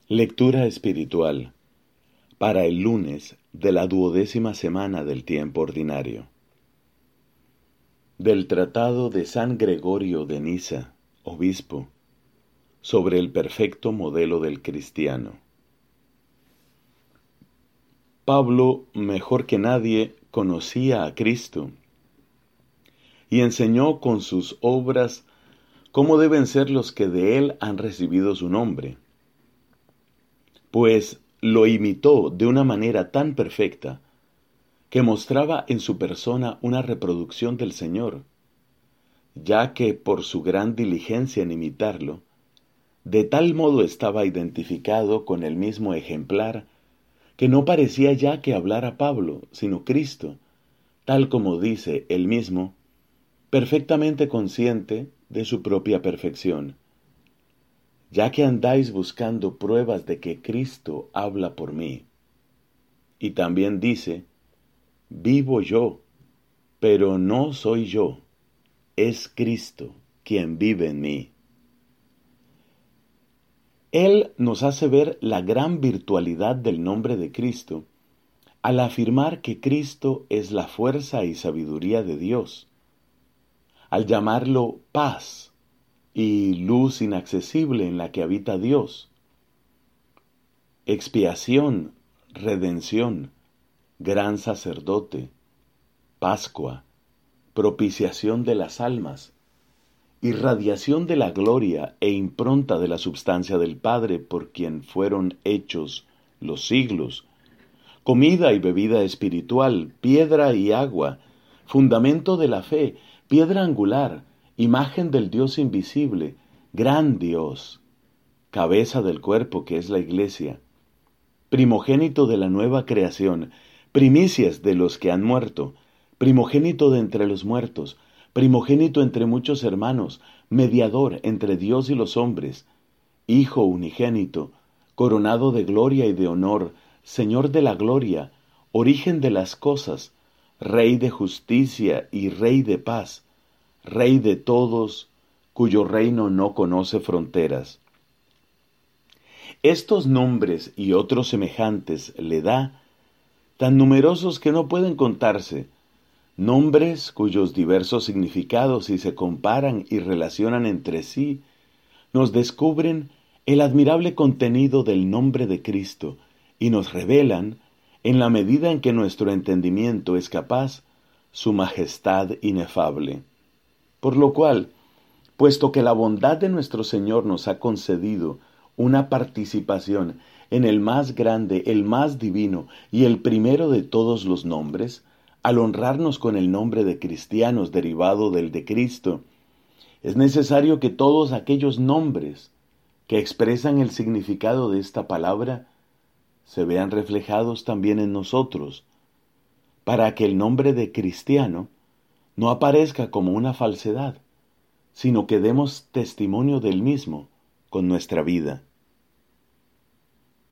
Lectura espiritual para el lunes de la 12ª semana del tiempo ordinario. Del Tratado de San Gregorio de Nisa, obispo, sobre el perfecto modelo del cristiano. Pablo, mejor que nadie, conocía a Cristo y enseñó con sus obras cómo deben ser los que de él han recibido su nombre, pues lo imitó de una manera tan perfecta que mostraba en su persona una reproducción del Señor, ya que por su gran diligencia en imitarlo, de tal modo estaba identificado con el mismo ejemplar que no parecía ya que hablara Pablo, sino Cristo, tal como dice él mismo, perfectamente consciente de su propia perfección. Ya que andáis buscando pruebas de que Cristo habla por mí. Y también dice, vivo yo, pero no soy yo, es Cristo quien vive en mí. Él nos hace ver la gran virtualidad del nombre de Cristo al afirmar que Cristo es la fuerza y sabiduría de Dios, al llamarlo paz y luz inaccesible en la que habita Dios, expiación, redención, gran sacerdote, Pascua, propiciación de las almas, irradiación de la gloria e impronta de la substancia del Padre por quien fueron hechos los siglos, comida y bebida espiritual, piedra y agua, fundamento de la fe, piedra angular, imagen del Dios invisible, gran Dios, cabeza del cuerpo que es la Iglesia, primogénito de la nueva creación, primicias de los que han muerto, primogénito de entre los muertos, primogénito entre muchos hermanos, mediador entre Dios y los hombres, Hijo unigénito, coronado de gloria y de honor, Señor de la gloria, origen de las cosas, Rey de justicia y Rey de paz, Rey de todos, cuyo reino no conoce fronteras. Estos nombres y otros semejantes le da, tan numerosos que no pueden contarse, nombres cuyos diversos significados, si se comparan y relacionan entre sí, nos descubren el admirable contenido del nombre de Cristo y nos revelan, en la medida en que nuestro entendimiento es capaz, su majestad inefable. Por lo cual, puesto que la bondad de nuestro Señor nos ha concedido una participación en el más grande, el más divino y el primero de todos los nombres, al honrarnos con el nombre de cristianos derivado del de Cristo, es necesario que todos aquellos nombres que expresan el significado de esta palabra se vean reflejados también en nosotros, para que el nombre de cristiano no aparezca como una falsedad, sino que demos testimonio del mismo con nuestra vida.